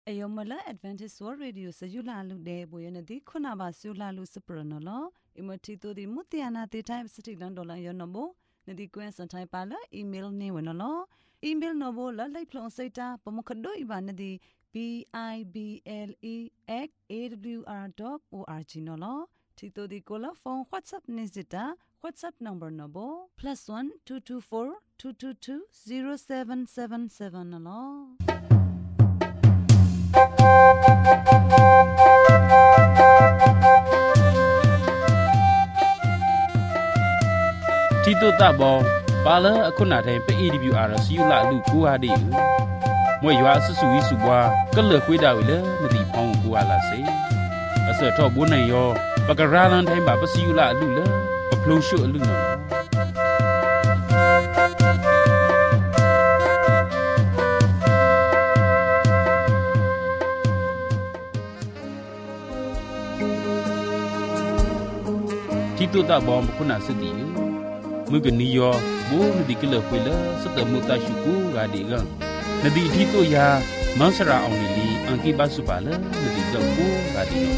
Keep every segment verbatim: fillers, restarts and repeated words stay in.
Ayomala Adventist World Radio Sayula Lude Boyanadi Kunaba Sula Lucipranola, Imotito di Mutiana the time city Landola Yonobo, Nadi Gwen Santai Pala, email Newanolo, email Novo La Plon Seta, Pomokado Ibanadi, B I B L E X A W R dot org Nolo, Tito di Cola phone WhatsApp Nizita, WhatsApp number Nobo, plus one two two four two two two zero seven seven seven Nolo. Tito tabo pala akuna the pe E W R siu la lu ku ha de mwe ywa su su wi su bwa ka le khwe da wi le ma ti phong ku ha la se asa tho bo nai yo pa ka ra lan thai ba pa siu la lu le pa phlo shu lu no Tito tabo akuna se ti Mugeniyo bu di kilo pila serta muta syuku gadigang. Nadi Tito ya mansara onili angki basupala nadi jambu gadigang.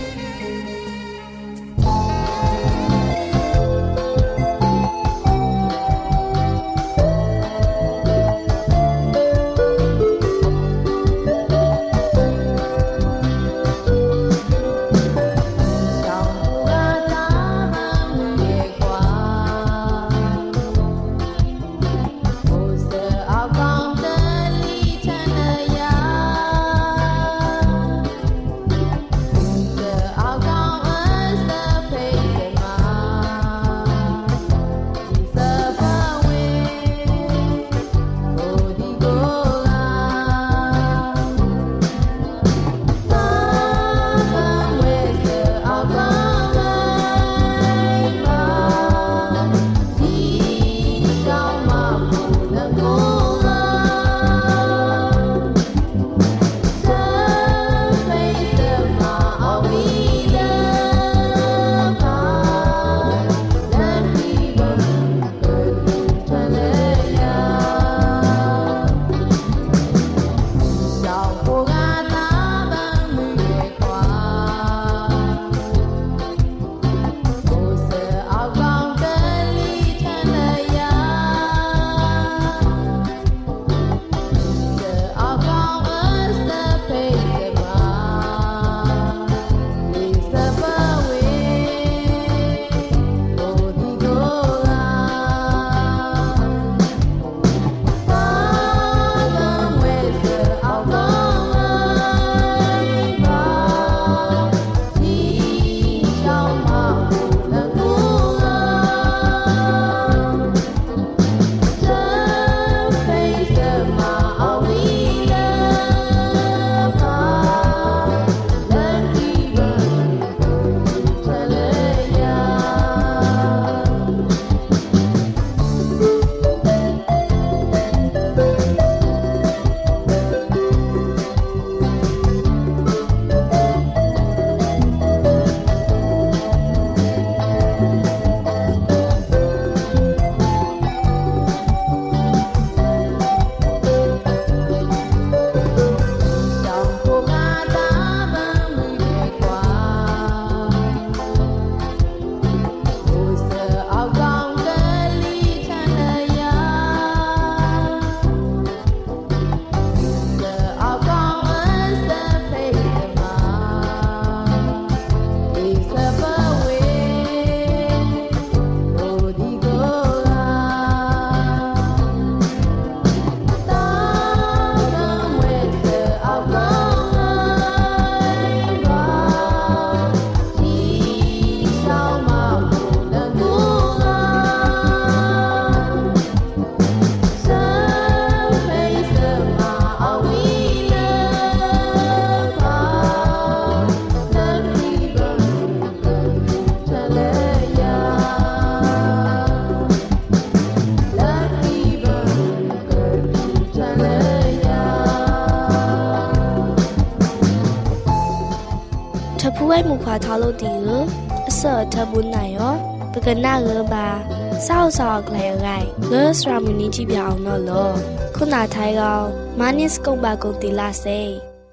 Tapuai mukha thalo tiu asa tabun na yo pagana ga ba sao sao klai gai le sramuni chi pya aw no lo khuna thai ga manis kong ba kong ti la se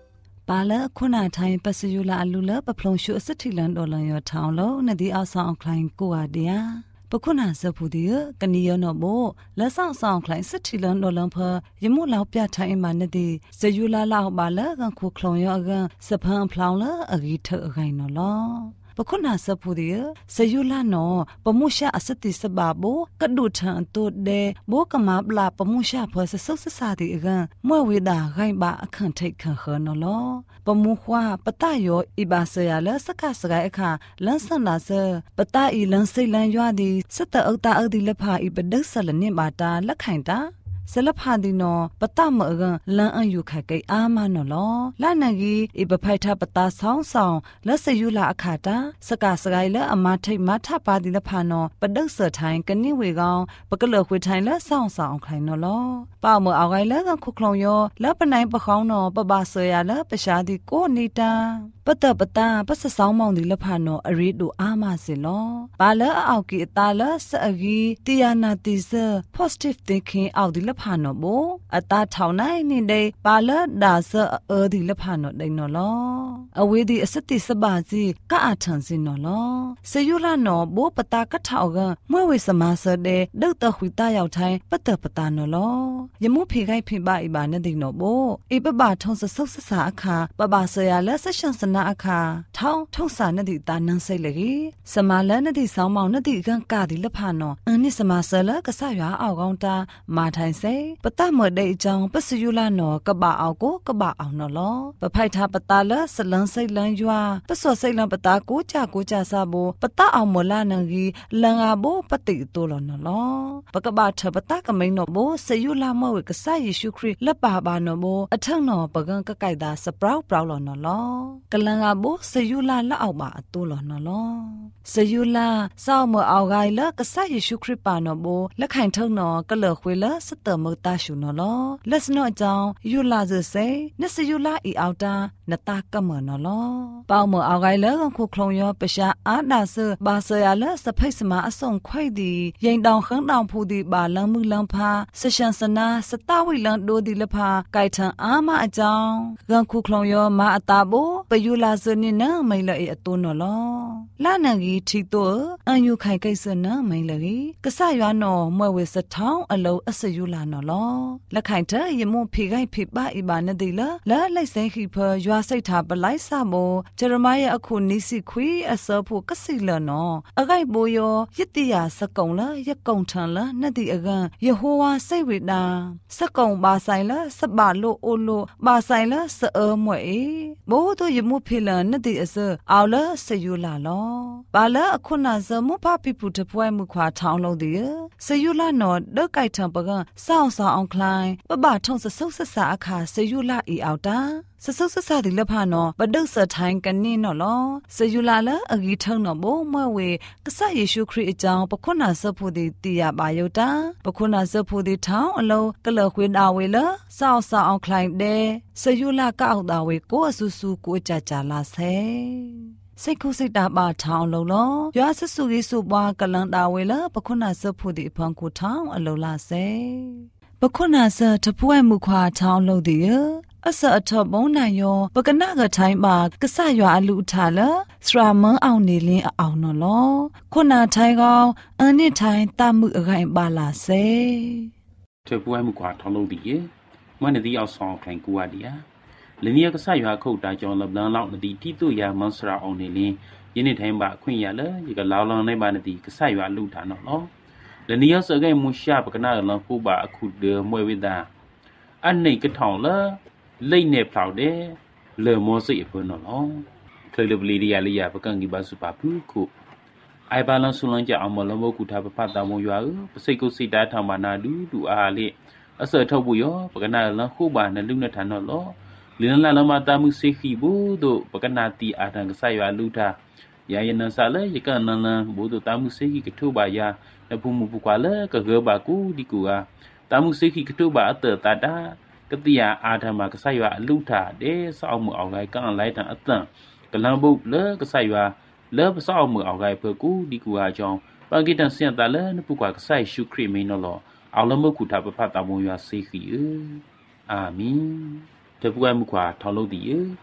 ပါလခုနာထိုင်ပစယူလာအလူလပဖလုံရှုအစတိလန်ဒေါ်လန်ရထောင်းလုံးနဒီအောင်ဆောင်ခလိုင်းကိုဟာတရားပခုနာစဖူဒီကနီယောနောမိုလက်ဆောင်ဆောင်ခလိုင်းစတိလန်ဒေါ်လန်ဖယမှုလောက်ပြထိုင်မှနဒီဇယူလာလောက်ပါလကခုခလုံယောအကစဖန်ဖလောင်းလအဂီထအခိုင်နော်လောပခုနာစဖူဒီဇယူလာနောပမှုရှာအစတိစဘာဘောကဒုထန်တုဒေဘောကမပလာပမှုရှာဖဆဆုဆဆာဒီအကမွေဝေဒါဂိုင်ဘာအခန့်ထိတ်ခန့်ခနော်လောပမှုခွာပတယောဣဘာဆရာလစကစဂိုင်အခါလန်ဆန်နာစပတအီလန်စိတ်လန်ရွာဒီစတအုတ်တာအုတ်ဒီလဖာဣပဒဆလနိဘာတာလက်ခိုင်တာဆလဖာဒီနောပတမအကလန်အယူခကိအာမနော်လောလာနဂီဣပဖိုက်ထပတာဆောင်းဆောင်လက်စယူလာအခါတာစကစဂိုင်လအမထိတ်မထပါဒီလဖာနောပဒုဆထိုင်ကနိဝေကောင်ပကလခွေထိုင်လဆောင်းဆောင်ခိုင်နော်လောပေါမအောက်ဂိုင်လကခုခလုံယောလပနိုင်ပခေါင်းနောပပဆရလပရှာဒီကိုနေတာပတပတာပစဆောင်းမောင်ဒီလဖာနောအရီတို့အာမစင်လောဘာလအောက်ကီအတာလစအဂီတီယာနာတီဆာ positive thinking အောက်ဒီလဖာနောဘောအတာထောင်းနိုင်နေဘာလဒါဆာအောဒီလဖာနောဒိန်နော်လောအဝေးဒီအစတိစပါစီကအထန်စင်နော်လောစယူလာနောဘောပတာကထောက်ကမွေဝေစမဆတဲ့ဒုတ်တခွေတရောက်ထိုင်းပတပတာနော်လောယမှုဖေခိုက်ဖေပါဣဘာနဲ့ဒိန်နော်ဘောဧပပထုံးဆဆုပ်ဆဆာအခါပပဆရာလက်ဆက်ရှန်စနာအခါထောင်းထုံးစာနဲ့ဒီတာနန်းစိတ်လေစမလနဲ့ဒီဆောင်းမောင်နဲ့ဒီကန်ကာဒီလဖာနော်အင်းနိစမဆလကဆရွာအောက်ကောင်းတာမာထိုင်စိပတမတဲ့အကြောင်းပစယူလာနော်ကပအောက်ကိုကပအောင်နော်လောပဖိုက်ထားပတာလစလန်းစိတ်လန်းရွာပစောစိတ်လန်းပတာကိုကြကိုကြဆာဘောပတအောင်မလာနငီလန်ငါဘောပတိတိုလောနော်လောပကပထပတကမိန်နော်ဘောစယူလာမဝေကဆာယေရှုခရစ်လက်ပါပါနော်ဘောအထက်နော်ပကံကကိုက်တာစပရောက်ပရောက်လောနော်လောကလန်ငါဘောစယူလာလက်အောက်ပါအတိုးလောနော်လောစယူလာစောက်မအောက်ဂိုင်လကဆာယေရှုခရစ်ပါနော်ဘောလက်ခိုင်ထုံနော်ကလခွေလစတမတာရှုနော်လောလက်စနောအကြောင်းယူလာဇစေနစယူလာအီအောက်တာနတာကမနော်လောပေါမအောက်ဂိုင်လခုခလုံယောပရှာအာဒါဆဘာဆရာလစဖိတ်စမအစုံခွိုက်ဒီရင်တောင်ခန်းတောင်ဖူဒီဘာလမှုလံဖာဆရှန်စနာစတဝိလန်ဒိုဒီလဖာကိုက်ထန်အာမအကြောင်းဂန်ခုခလုံယောမာအတာဘောပယူလာဇနိနမိန်လေအတူနော်လောလာနဂီထီတိုအန်ယူခိုင်ကိစ္စနမိန်လေကဆရွာနော်မွဲဝေစထောင်းအလုံးအစယူလာနော်လောလက်ခိုင်တဲ့ယမုံဖေခိုင်ဖေပါဣဘာနဒီလာလာလိုက်စိန်ခိဖရွာစိတ်ထားပလိုက်ဆမောဂျေရမယအခုနိစီခွေအစောဖို့ကစီလနော်အခိုက်ဘိုယောယတိယာစကုံလာယကုံထန်လာနတိအကန်ယေဟောဝါစိတ်ဝိတာစကုံပါဆိုင်လာစပလို့အိုလို့ပါဆိုင်လာစအမွဲ့ဘိုးတို့ယမုဖေလနတိအစအော်လာစယူလာလောဘာလာအခုနာဇမဖပိပုတပွဲမှုခွာထောင်းလုံးဒီစယူလာနော်ဒုတ်ကိုက်ထံပကစောင်းဆောင်အောင်ခလိုင်းပပထုံစဆုပ်ဆဆာအခါစယူလာအီအောက်တာစဆုပ်ဆဆာဒီလဖာနော်ပဒုတ်စထိုင်းကနေနော်လောစယူလာလအဂီထုံနော်ဘိုးမွဲဝေကဆယေရှုခရစ်အကြောင်းပခုနာစဖို့ဒီတီရပါယုတာပခုနာစဖို့ဒီထောင်းအလုံးကလခွေးတာဝေလစောင်းဆောင်အောင်ခလိုင်းတဲ့စယူလာကောက်တာဝေကိုအဆူဆူကိုကြကြလာဆဲစိတ်ခုစိတ်တာပါထောင်းလုံးလောရွာဆဆူကြီးစုပွားကလန်တာဝေလပခုနာစဖို့ဒီဖန်ကိုထောင်းအလုံးလာဆဲပခုနာစတပွဲမှုခွာထောင်းလို့ဒီအစအထဘုံနိုင်ယောပကနာကထိုင်းမှာကဆရွာအလူထလာစရာမန်းအောင်နေလင်းအောင်နော်လောခုနာထိုင်းကောင်အန်နစ်ထိုင်းတမှုအခိုင်ပါလာစေတပွဲမှုခွာထောင်းလို့ဒီမနဒီအောင်ဆောင်ခိုင်ကူဝဒီယာလင်းရကဆရွာခုတ်တာကြောင့်လဘလန်လောက်နဒီတိတုယာမန်းစရာအောင်နေလင်းယင်းနေထိုင်းမှာအခွင့်ရလေဒီကလောင်လောင်နေပါနဒီကဆရွာလူထနော်လောလင်းရစကဲမူရှာပကနာလန်ဖူပါအခုဒေမွေဝိဒါအနိကထောင်းလာလိတ်နေဖောက်တယ်လေမောစိတ်အဖွန်းတော့လောခလဘလီရီယာလီယာပကံကြီးပါစုပါဘူးခုအိုင်ဘာလန်ဆူလန်ကြအောင်မလမကူထားပဖတ်တာမွာပစိတ်ကုစိတာထောင်မာနာဒူဒူအားလေအစထုတ်ဘူးရောပကနာလန်ခုပါနဲ့လူနဲ့ထန်တော့လောလင်းလာလမတာမှုစိခိဘူးတို့ပကနာတီအာတန်ကဆရွာလူထားယာယနဆာလေယကနန်လန်ဘူးတို့တာမှုစိခိကထုပါယာနဖူမှုပကွာလေကဂဘာကူဒီကူကတာမှုစိခိကထုပါအတတာတာကတိယအာဓမ္မကဆရွာအလူထာတဲ့စောက်မှုအောင်ဂိုင်ကန်လိုက်တန်အတန်ကလန်ဘုတ်လေကဆရွာလေပစောက်မှုအောင်ဂိုင်ဖကူဒီကူဟာကြောင့်ပန်ကိတန်စင်တလဲနပုကွာကဆရှုခရမင်းနော်အောင်လမကုထာပဖတ်တာမွန်ရွာစေခီအာမင်တပွားမှုခွာထောင်းလို့ဒီ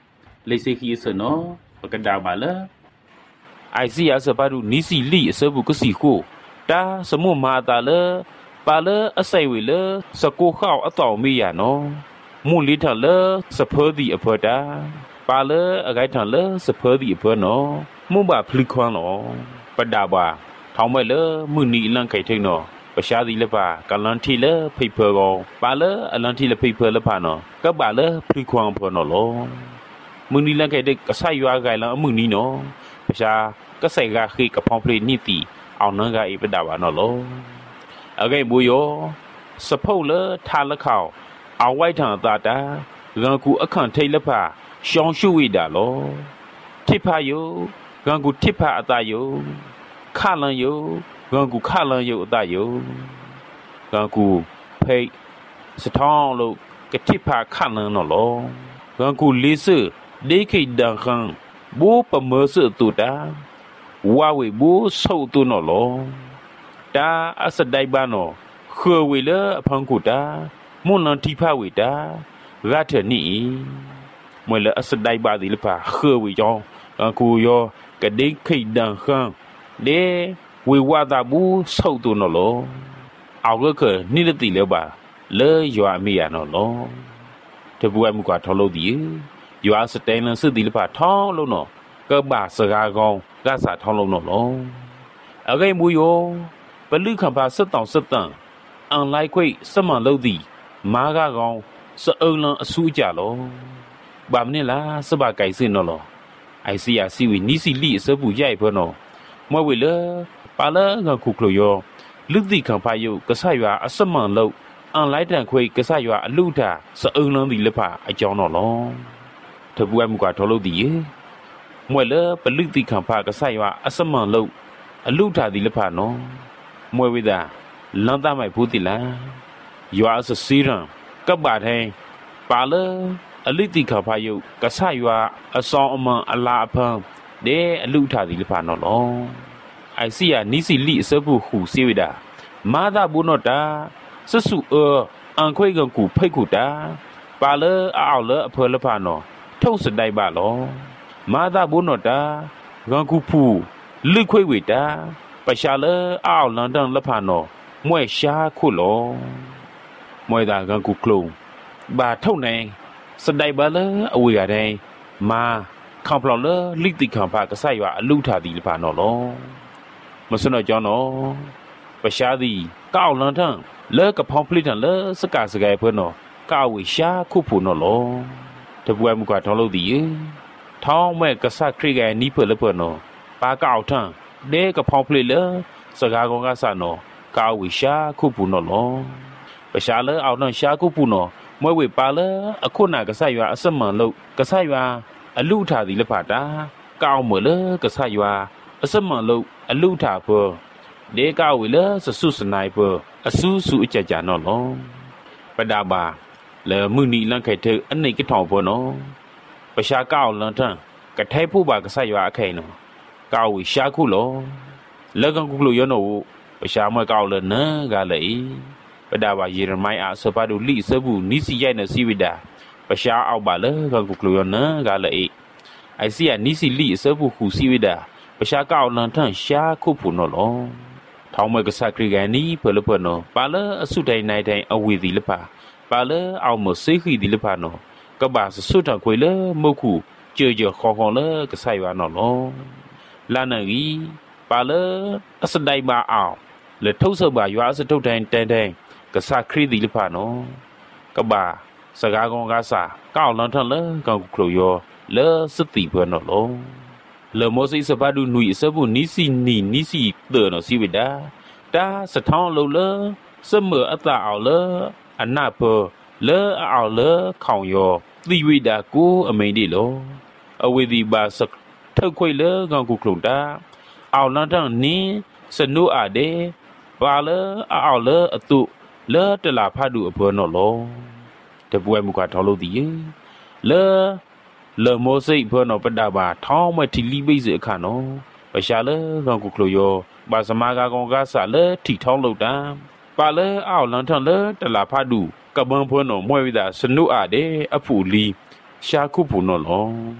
လေစိခိစနောပကဒါပါလာအိုင်စီယာစပါဒူနီစီလီအစဘူးကစီခိုတာစမှုမာတာလပါလအဆိုင်ဝေလစကိုခေါအတောင်မီယာနော်မူလီထလစဖောဒီအဖောတာပါလအဂိုက်ထလစဖောဒီအဖောနော်မုဘာဖလီခွန်နော်ပဒါဘာထောင်းမဲလမှုနီလန်ခိုင်ထိန်နော်ပရှာဒီလပါကလန်တီလဖိဖောကောပါလအလန်တီလဖိဖောလဖာနော်ကပါလဖလီခွန်ဖောနော်လောမှုနီလန်ခိုင်တဲ့ကဆရွာဂိုင်လအမှုနီနော်ပရှာကဆိုင်ကခိကဖောင်းဖလီနီတီအောင်နငါအိပဒါဘာနော်လောအဂိဘူယောစဖုတ်လထားလခေါအဝိုက်ထံတာတာဂန်ကူအခန့်ထိတ်လဖရှောင်းရှုဝိတာလောထိဖာယောဂန်ကူထိဖာအတာယောခလန်ယောဂန်ကူခလန်ယောအတာယောဂန်ကူဖိတ်စထောင်းလို့ကထိဖာခလန်နော်လောဂန်ကူလေးစဒေခိဒန်ခန်ဘူပမေစတူတာဝါဝေဘူဆုတ်တူနော်လောတာအစဒိုင်ဘာနောခေဝေလအဖန်ကူတာမွန်လန်တိဖဝေတာရထနီမွေလအစဒိုင်ဘာဒီလပါခေဝေကြောင်းကူယောကဒိခိဒန်ခန်ဒေဝေဝါတာဘူးဆုတ်တူနော်လောအောက်ကကနိလတိလေပါလေယွာမီယာနော်လောတပူအမှုကထောလို့ဒီယွာစတဲလန်စစ်ဒီလပါထောင်းလို့နော်ကဘာစကားကောင်းကစားထောင်းလို့နော်လောအဂိမူယောပလူခံပါစတောင်စတန်အန်လိုက်ခွိစမန်လို့သည်မားကကောင်စအုံလန်အဆူကြလောဘာမနဲ့လားစပါကိုင်စင်နော်လောအိုင်စီယာစီဝီနီစီလီအစပူရိုက်ဖောနော်မွေဝေလပါလာကခုကလိုယောလူတိခံပါယုကဆရွာအစမန်လို့အန်လိုက်တန်ခွိကဆရွာအလူတာစအုံလန်သည်လဖအကြောင်းနော်လောတပူအမှုကထောလို့သည်မွေလပလူတိခံပါကဆရွာအစမန်လို့အလူတာသည်လဖနော်မွေဝိဒါလန်တမိုင်ဘူးတိလားယွာစစီရံကပ်ပါတဲ့ပါလအလိတိခဖာယုကဆယွာအဆောင်အမန်အလာအဖန်ဒေအလူထာဒီလဖာနော်လောအိုင်စီယာနီစီလီအစဘူးခုစီဝိဒါမာသာဘူးနောတာဆဆူအောအန်ခွေကကူဖိတ်ခုတာပါလအောက်လအဖေလဖာနော်ထုတ်စတိုင်ပါလောမာသာဘူးနောတာဂန်ကူဖူလိခွေဝိတာပရှာလအောက်လန်တန်လဖာနော်မွဲရှာခုလောမွဲတာကန်ကူကလုံးဘာထုတ်နေစတိုင်ပါလအဝေရတဲ့မာခေါပလော်လလိတိခံပါကဆရွာအလူထာဒီလဖာနော်လောမစနောကြောင်းနော်ပရှာသည်ကောက်လန်တန်လဲကဖောင်းဖလိတန်လဲစကားစကားဖွနော်ကောက်ဝေရှာခုဖူနော်လောတပွဲမှုကထောင်းလို့ဒီထောင်းမဲ့ကဆခရိကဲနီးဖွလဖွနော်ပါကောက်ထန်ဒေကဖောင်းဖလိလဲစကားကောင်ကဆနော်ကာဝီရှာခုပူနော်လောပရှာလဲအောက်နော်ရှာခုပူနော်မွဲဝေပါလဲအခုနာကဆရွာအစမန်လို့ကဆရွာအလူထာဒီလဖာတာကောက်မလဲကဆရွာအစမန်လို့အလူထာဖောဒေကာဝီလဲစဆုစနိုင်ဖောအဆူဆူအကြကြနော်လောပဒါဘာလဲမှုနီလန်ခိုက်တဲ့အနေကထောင်ဖောနော်ပရှာကောက်လန်ထန်ကထဲဖို့ပါကဆရွာအခိုင်နော်ကောက်ဝီရှာခုလောလက်ကန်ခုလို့ရနော်ပရှာမကောက်လနကလည်းပဒါဘာယေရမိုင်အစပါဒူလိစဘူးနီစီရိုက်နေစီဝိဒါပရှာအောက်ပါလေကကုကလိုနကလည်းအိုင်စီယာနီစီလိစဘူးခုစီဝိဒါပရှာကောက်လန်ထန်ရှာခုဖူနော်လောထောင်းမကဆခရီကန်နီဖလဖနော်ပါလေအစုတိုင်းနိုင်တိုင်းအဝေဒီလပါပါလေအောင်မစိခိဒီလပါနော်ကဘာစဆုတခွေလေမုတ်ခုကြေကြေခေါခေါလေကဆိုင်ဝါနော်လောလာနဂီပါလေအစဒိုင်ပါအောင်လေထုတ်ဆော့ပါရွာစထုတ်တိုင်းတန်တိုင်းကဆခရီဒီလဖာနော်ကဘာစကားကောင်ကစားကောက်လန်ထန်လေကောက်ကလိုယောလေစတိဘနော်လောလေမောစိစပါဒူနွီစဘူးနီစီနီနီစီတေနော်စီဝိဒါတာစထောင်းလို့လေစမေအတာအောင်လေအနာဖေလေအောင်လေခေါင်ယောသီဝိဒါကိုအမိန်ဒီလောအဝေဒီပါစထုတ်ခွေလေကောက်ကလိုတာအောင်လန်ထန်နီစနုအာဒေပါလေအောက်လေအတုလေတလာဖတ်တူအဘောနော်လောတပွဲမူကထောလို့ဒီလေလေမောစိဘောနော်ပဒဘာထောင်းမထီလီဘိစေအခါနော်ပရှာလေကောင်ကုကလိုယောပါစမာကကောင်ကဆာလေထီထောင်းလို့တာပါလေအောက်လန်ထန်လေတလာဖတ်တူကဘန်ဘောနော်မွဲဝိတာစနုအာဒေအဖူလီရှာခုဖူနော်လော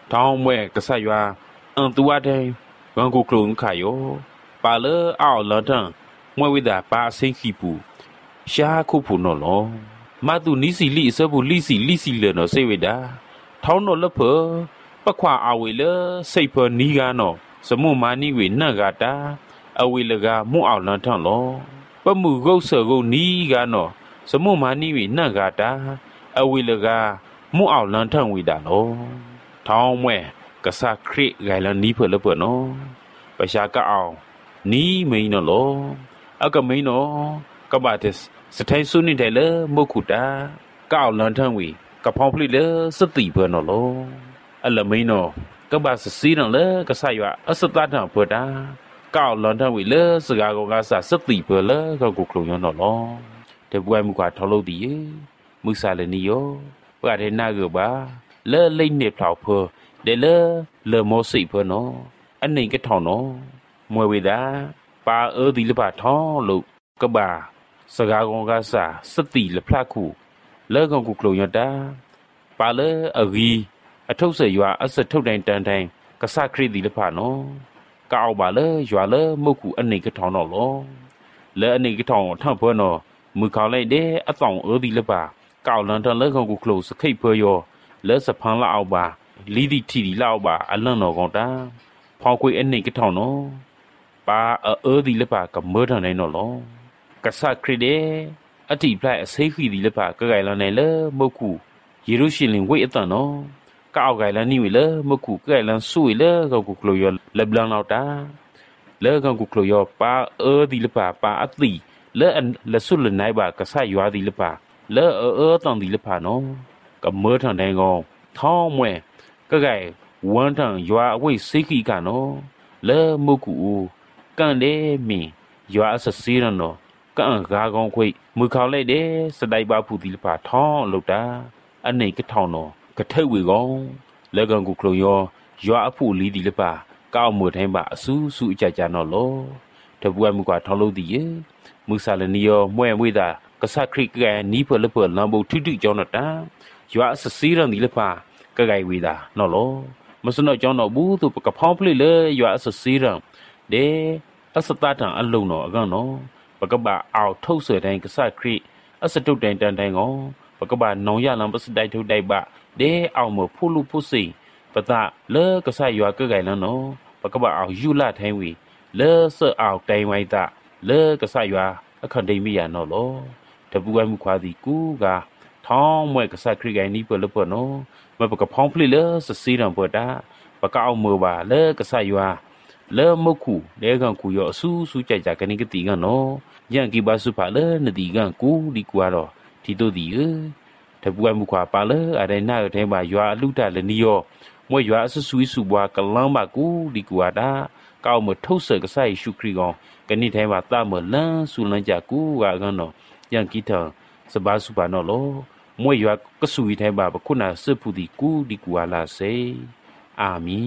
ท้องแม่กษัตริย์ว่าอันตัวได้วังกูกลุ่มขายโยปาเลออ้าวลันทังมวยวิดาปาเซคิปูชาคูปูนอลอมาตุนิสิลิเซบุลิสิลิสิเลนอเซเวดาท้องนอลเพอปะขวาอาเวเลไซเพอนีกานอสมุมานิเวนักาตาอเวลกามุอ้าวลันทังลอปะมูกอเซโกนีกานอสมุมานิเวนักาตาอเวลกามุอ้าวลันทังวิดาลอท้องแม่กษัตริย์คริไกลันนี้เพื่อละเพื่อนอประชาก็เอานี้ไม่นอลอเอาก็ไม่นอก็บาดเจ็บสถานสุนิเดลโมกุดาก็เอาลันทังวีกับพองพลิเลสติเพื่อนอลออัลละไม่นอก็บาดสีนั่นเลยก็ใส่ว่าอัศตาร์เพื่อดาก็เอาลันทังวีเลสกากงาสาสติเพื่อละก็กุกลงยอนอลอแต่บุญมุกาทอลดีมุสาเลนิโยปะเดนาเกบาเลเล่นเนปลาวเพอเดลเลโมสิเพอนออันนี้ก็ทอนอมวยวิดาปาเออดีลบาทอลุกบาสกากงกาสาสติลพลาคูเลกงกุกลยดาปาเลอกีอทุเสยว่าอสทุแดงตันแดงกษาคริดีลพานอกาเอาบาเลยัวเลมกุอันนี้ก็ทอนอลอเลอันนี้ก็ทอนทั้งเพอนอมือเขาไล่เดอตองเออดีลบากาวลันทันเลกงกุกลสไคเพยอเลสพังละเอาบาลีดีทีดีละเอาบาอันลันนอกองตาพอคุยอันนี้ก็ทอนอปาเออดีลบากับเมื่อทางไหนนอลอกษัตริย์คริเดอติพลายเซฟีดีลบากไกลลันไหนเลมกุเยรูชาเล็มเวอตันอก็เอาไกลลันนี่วิเลมกุไกลลันสุยเลกงกุกลยเลบลังเอาตาเลกงกุกลยปาเออดีลบาปาอัตลีเลอันเลสุลไหนบากษัตริย์ยัวดีลบาเลเออเออตังดีลบานอกับเมื่อทางไหนงอท้องแม่ก็ไกวันทางยัวเวสิกิกานอเลมกุกันเดมียัวอสซีรันอกันกากองคุยมือเขาเลยเดสไดบาผู้ดีลบาท้องลุตาอันนี้ก็ทอนอกระเทวิกองแล้วกันกุกลยยัวผู้ลีดีลบาก้าวมือแทงบาสู้สู้จ่าจานอโลทบวนมือกว่าทอลดีเยมือซาลนิยมวยมือดากษัตริย์คริกแกนี้เพื่อละเพื่อลำบุทุดิจอนตายัวสซีรันดีลบากะไกวิดานอโลมสนอจอนอบูตุปกะพองพลิเลยัวสซีรันเดอสตาตังอลุนออกันนอปกะบาเอาทุเสแดงกษัตริย์คริอสตุแดงตันแดงอปกะบานองยาลังปสไดทุไดบะเดเอาหมอผู้ลูผู้สิปะตะเลกษัตริย์ยัวกะไกลันนอปกะบาเอายุลาแทงวีเลเสอเอาไตไวตะเลกษัตริย์ยัวอคันเดมียานอโลทบุไวมุควาดีกูกาท้องมวยกษัตริย์คริไกนี้เปิดละเปิดนอมาปกะพองพลิเลสซีรันเปิดดาปกะเอามือบาเลกษัตริย์ยัวเลมกุเลกันกูยอสู้สู้ใจจากกันนี่ก็ตีกันเนาะยังกีบาสุภาเลนตีกันกูดีกว่าหรอที่ตัวดีเออถ้าบุญมุขวาปาเลอะไรน่าจะทำมายัวลุตาเลนิโอมวยยัวสุสุยสุบัวกลังมากูดีกว่าด้าก้าวมาทุเสกใส่ชุกรีกองกันนี่ทำมาตามมาลังสุลังจากกูว่ากันเนาะยังกีเถอะสบายสุภาเนาะโลมวยยัวก็สุยทำมาปะคุณาเสพูดีกูดีกว่าลาเซอามี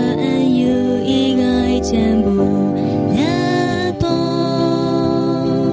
全部的多。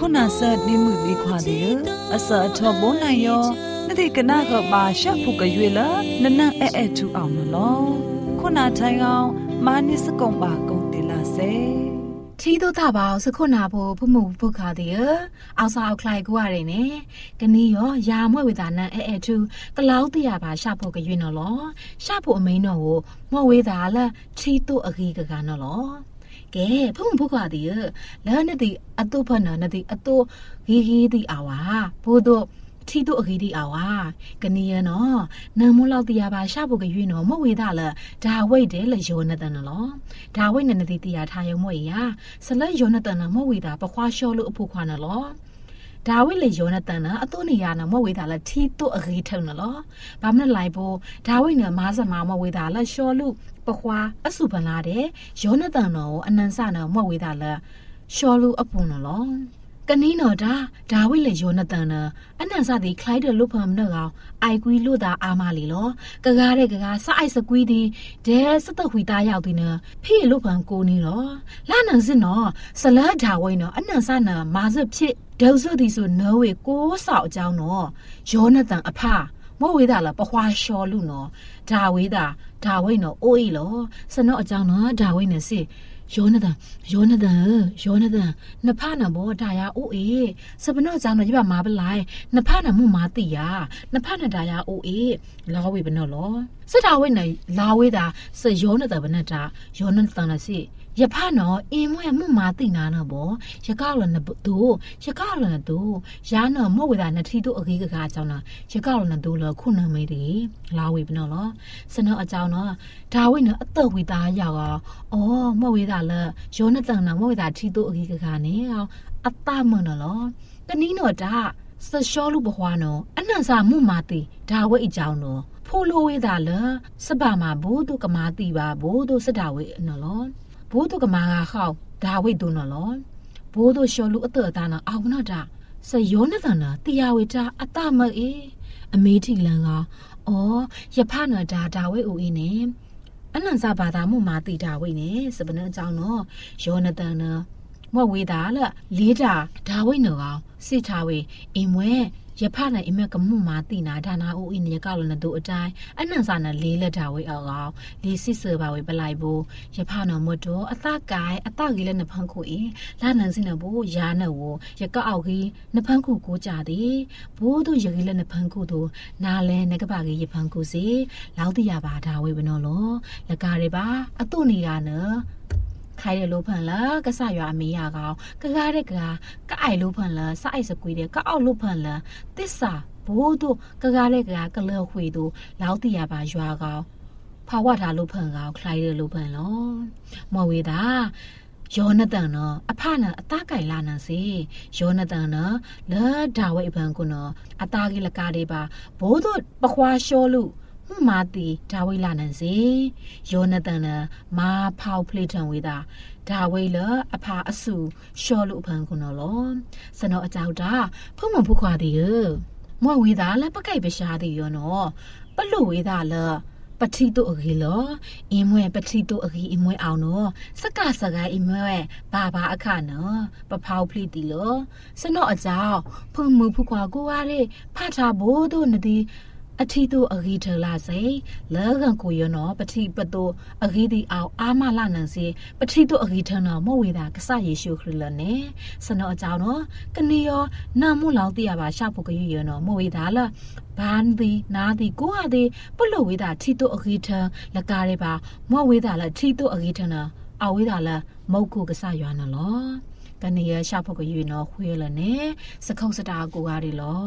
နာဆတ်နေမှုဒီခွာတယ်အစအထောဘုံနိုင်ယောနတိကနာကပါရှောက်ဖို့ကရွေလာနနဲ့အဲထူအောင်နော်ခုနာထိုင်အောင်မာနိစကုံပါကုန်တယ်လားစေทีโตตาบ่าวสกุนาโบผู้หมู่ผู้ขาเดียเอาซาเอาใครกูว่าได้เน่กะนี้ยอยามวยเวตานันเอเอทูกะลาวติยาบ่าชะဖို့กะရွေနော်လောชะဖို့အမိန်နော်ကိုမော့ဝေတာละทีโตအဂီကကနော်လောကဲဖုံဖုခွာဒီလဲနဲ့ဒီအတုဖနော်နဲ့ဒီအတုဂီဂီဒီအာဝါဘို့တော့ทีตัวอกีดีอาวากะเนียเนาะนำมลอกติยาบาชะบุกရွေเนาะมะเวดาละดาเวเดละโยนตันเนาะดาเวนนติติยาทายมวยยาสละโยนตันมะเวดาปะควาชอลุอพุควานะลอดาเวละโยนตันนะอตุนิยานะมะเวดาละทีตัวอกีထုံเนาะบามนะไลโบดาเวเนมาสมามะเวดาละชอลุปะควาอสุปลาเดโยนตันเนาะอนันสะเนาะมะเวดาละชอลุอปุเนาะกะนี้เนาะดาดาวิเลยโยนตันนะอันนั้นซะดิคล้ายเดลุพมเนาะไอกุยลุดาอามาลีลอกะกาเรกะกาซะไอสกุยดิเดสตะหุยตายาวตินะพี่ลุพมโกนี่ลอลานันซิเนาะสละดาวิเนาะอันนั้นซะนะมาซะဖြစ်ဒေါဇဒီဆိုနော်ဝေကိုးဆောက်အကြောင်းနော်ယောနသန်အဖမောဝေးတာလားပခွာရှော်လူနော်ဒါဝေးတာဒါဝိနော်အိုးဤလောစနော့အကြောင်းနော်ဒါဝိနဲ့စစ်ယောနသန်ယောနသန်ယောနသန်နဖနာဘောဒါယာအိုးအေစပနော့ကြောင့်နော်ဒီပါမာပလိုက်နဖနာမှုမာတိယာနဖနာဒါယာအိုးအေလာဝေဘနော့လောစစ်ဒါဝိနဲ့လာဝေးတာစယောနသန်ဘနတာယောနသန်လားစစ်ยะพะเนาะอิมวยมุมาตินาเนาะบ่ยะกะลนะดูยะกะลนะดูยาเนาะมอเวดานะทีตุอกีกะกะจังเนาะยะกะลนะดูลခုနမိတိလာဝေပနော်လောစနောအကြောင်းเนาะဒါဝိเนาะအတဝိတာရောက်อ่ะอ๋อมอเวดาละယောနတန်นะมอเวดาทีตุอกีกะกะเนี่ยအตมเนาะလောตะนี้เนาะดาสะชอลุบหวาเนาะอนันสามุมาติดาเวอีကြောင်းเนาะဖိုလိုဝေဒါละสบามาบูตุกะมาติบาบูตุสดาเวเนาะလောဘိုးတို့ကမာခါဒါဝိတုနော်လောဘိုးတို့ရှော်လူအတော်တာနော်အောင်နော်တာစယောနသနာတရားဝိတာအတမအေအမေတီလန်ကအော်ယဖနော်ဒါဒါဝိဦးအင်းနေအနန်စာဘာသာမှုမာတိဒါဝိနေစပနအကြောင်းနော်ယောနသနာမောဝေတာလလေးတာဒါဝိနော်ကောင်စစ်ချဝေအင်မွဲยะพะนะอิเมกะมุมาตินาดานาอูอินยะกะลนะดูอတိုင်အနန်စာนะလေးလက်တာဝေအောက်လေးစစ်စေပါဝေပလိုက်ဘူးยะพะนะမတောအတကိုင်အတကြီးလည်းနဖန်ခုအေလာနန်စိနဘူးယာနဝยะกะအောက်ကြီးနဖန်ခုကိုကြသည်ဘိုးတို့ယကြီးလည်းနဖန်ခုတို့နာလဲနကပါကြီးယဖန်ခုစီလောက်တရပါဒါဝေဘနော်လောလကားရပါအတုနေကနော်ခိုင်တယ်လို့ဖန်လားကဆရွာမေးရကောင်ကကားတဲ့ကကအိုက်လို့ဖန်လားစအိုက်စကွေးတဲ့ကအောက်လို့ဖန်လားတစ္ဆာဘိုးတို့ကကားတဲ့ကကလောခွေတို့လောက်တရပါရွာကောင်ဖာဝထားလို့ဖန်ကောင်ခိုင်တယ်လို့ဖန်လောမော်ဝေတာယောနတန်နော်အဖနာအသားကိုင်လာနန်စီယောနတန်နော်လာဒါဝိဘန်ကုနော်အသားကြီးလကားလေးပါဘိုးတို့ပခွာရှောလူမှုမာတီဒါဝိလာနန်စီယောနတန်နာမာဖောက်ဖလေထံဝေတာဒါဝိလအဖာအဆူရှောလူဖန်ကုနော်လောစနောအကြောက်တာဖုံမဖုခွာတီရမောဝေတာလပကိုက်ပရှားတီရောနော်ပလူဝေတာလပတိတုအကြီးလောအင်းမွဲပတိတုအကြီးအင်းမွဲအောင်နော်စကစကိုင်းအင်းမွဲဘာဘာအခါနော်ပဖောက်ဖလိတီလောစနောအကြောက်ဖုံမဖုခွာကိုရတဲ့ဖတ်တာဘိုးတို့နဒီအထီတို့အဂီထလာစေလဲကန်ကိုရနော်ပတိပတိုအဂီဒီအောင်အာမလာနန်စီပတိတို့အဂီထနော်မောဝေတာကဆယေရှုခရစ်လနဲ့စနောအကြောင်းနော်ကနေရောနာမှုလောင်တရပါရှာဖို့ကရရနော်မောဝေတာလာဘန်ဒီနာဒီကိုဟာဒီပလို့ဝေတာထီတို့အဂီထလကားရပါမောဝေတာလာထီတို့အဂီထနော်အဝေတာလာမုတ်ကိုကဆရွာနော်လောကနေရရှာဖို့ကရနော်ခွေးလနဲ့စခုတ်စတာကိုကားဒီလော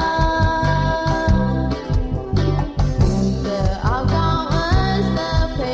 I'll go as the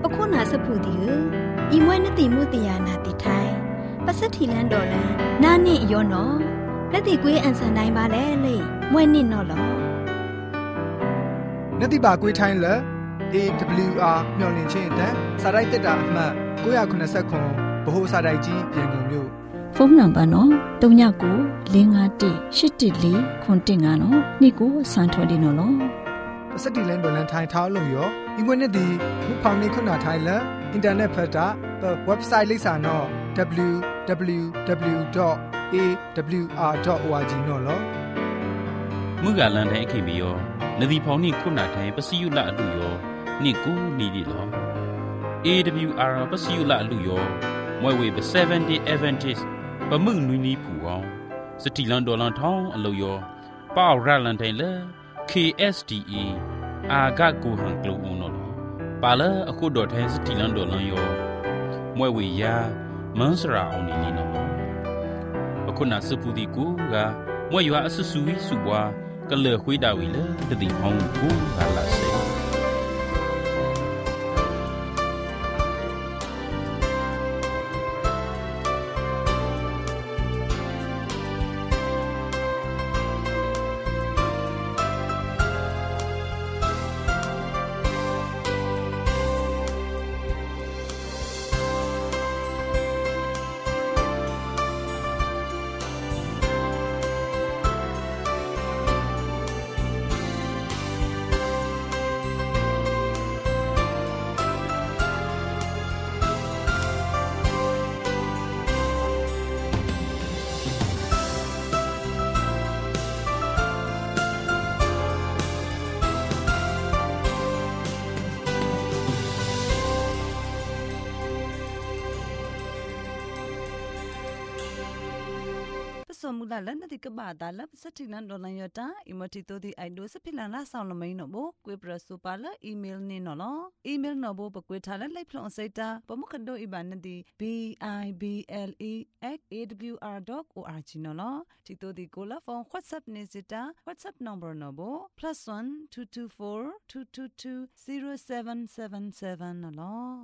အခုနာစဖူဒီဤမွဲနတိမှုတယာနာတိထိုင်ပစတိလန်တော်လန်နာနိယောနောလက်တိကွေးအန်ဆန်တိုင်းပါလေလေမွဲနစ်နော်လောနတိပါကွေးထိုင်းလေ A W R မျော်လင့်ခြင်းအတန်းစာရိုက်တက်တာအမှတ်၉၇၀ဗဟိုစာတိုက်ကြီးရန်ကုန်မြို့ဖုန်းနံပါတ်နော်၃၉ကို၄၅၁၈၁၄ခွန်တင်ငါနော်နေ့ကိုစံထော်ဒီနော်လောပစတိလန်ဒေါ်လန်ထိုင်ထောင်းလို့ရောဒီမွေးနေ့ဒီမဖောင်နေခုနာထိုင်လအင်တာနက်ဖတ်တာ website လိပ်စာနော် w w w dot a w r dot org နော်လောမူကလန်တိုင်းအခင်ပြီးရောနဒီဖောင်နေခုနာထိုင်ပစီယုလအလူရောနေ့ကိုနေဒီလော A W R ပစီယုလအလူရောမွဲဝေပseven day Adventist ပမှုနွီနီဖူအောင်စတီလန်ဒေါ်လန်ထောင်းအလူရောပေါရလန်တိုင်းလေ K S D A အာဂတ်ကိုဟန်ကလိုဦးနော်ပါလာအခုတော်ထိုင်းစတီလန်ဒေါ်လန်ရောမွဲဝေယာမန်စရာအောင်နေလီနော်အခုနာစပူဒီကူကမွဲရွာအဆဆူဝီစုပွားကလေခွေးတာဝီလေတတိဟောင်းကူဟာလာစေสมมุติแล้วนั่นที่กบาดาแล้วสักทีนั้นโดนลังยอดตาอีมติตัวที่ไอดูสักพิลานาสาวละไม่หนอบ่กวยประสุปาละอีเมลนี่หนอลออีเมลหนอบ่ปะกวยทาละไล่พลองไซตาปะมุขดออีบานั่นที่ b i b l e at a w r dot org หนอลอที่ตัวที่ကိုလာဖုန်း WhatsApp နေစတာ WhatsApp number หนอบ่ plus one two two four two two two zero seven seven seven หนอลอ